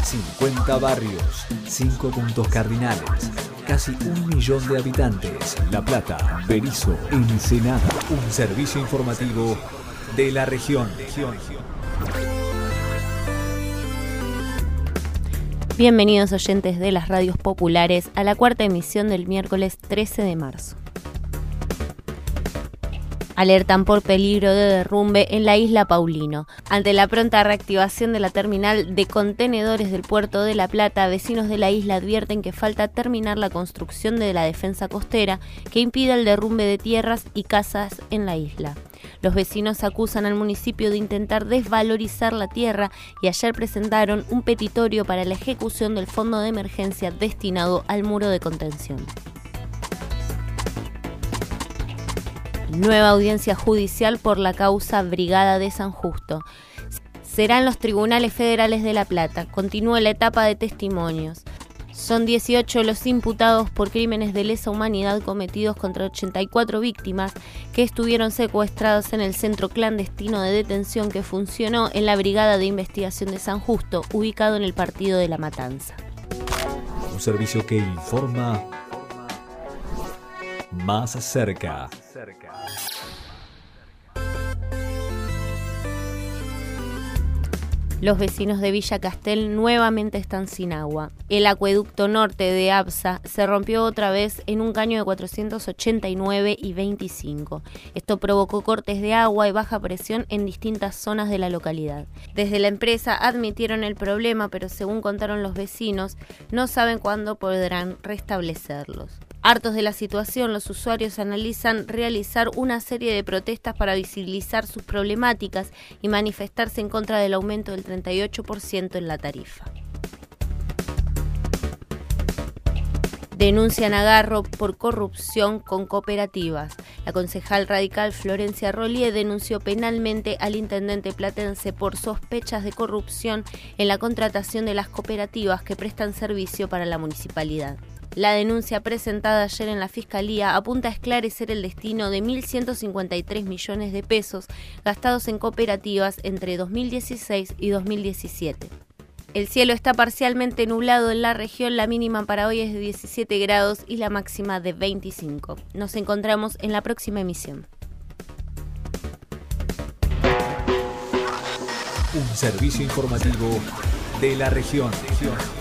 50 barrios, 5 puntos cardinales, casi 1 millón de habitantes. La Plata, Berisso, Ensenada. Un servicio informativo de la región. Bienvenidos oyentes de las radios populares a la cuarta emisión del miércoles 13 de marzo. Alertan por peligro de derrumbe en la isla Paulino. Ante la pronta reactivación de la terminal de contenedores del puerto de La Plata, vecinos de la isla advierten que falta terminar la construcción de la defensa costera que impida el derrumbe de tierras y casas en la isla. Los vecinos acusan al municipio de intentar desvalorizar la tierra y ayer presentaron un petitorio para la ejecución del fondo de emergencia destinado al muro de contención. Nueva audiencia judicial por la causa Brigada de San Justo. Será en los tribunales federales de La Plata. Continúa la etapa de testimonios. Son 18 los imputados por crímenes de lesa humanidad cometidos contra 84 víctimas que estuvieron secuestradas en el centro clandestino de detención que funcionó en la Brigada de Investigación de San Justo, ubicado en el partido de La Matanza. Un servicio que informa más cerca. Los vecinos de Villa Castel nuevamente están sin agua. El acueducto norte de ABSA se rompió otra vez en un caño de 489 y 25. Esto provocó cortes de agua y baja presión en distintas zonas de la localidad. Desde la empresa admitieron el problema, pero según contaron los vecinos, no saben cuándo podrán restablecerlos. Hartos de la situación, los usuarios analizan realizar una serie de protestas para visibilizar sus problemáticas y manifestarse en contra del aumento del 38% en la tarifa. Denuncian a Garro por corrupción con cooperativas. La concejal radical Florencia Rollier denunció penalmente al intendente platense por sospechas de corrupción en la contratación de las cooperativas que prestan servicio para la municipalidad. La denuncia presentada ayer en la Fiscalía apunta a esclarecer el destino de 1.153 millones de pesos gastados en cooperativas entre 2016 y 2017. El cielo está parcialmente nublado en la región, la mínima para hoy es de 17 grados y la máxima de 25. Nos encontramos en la próxima emisión. Un servicio informativo de la región.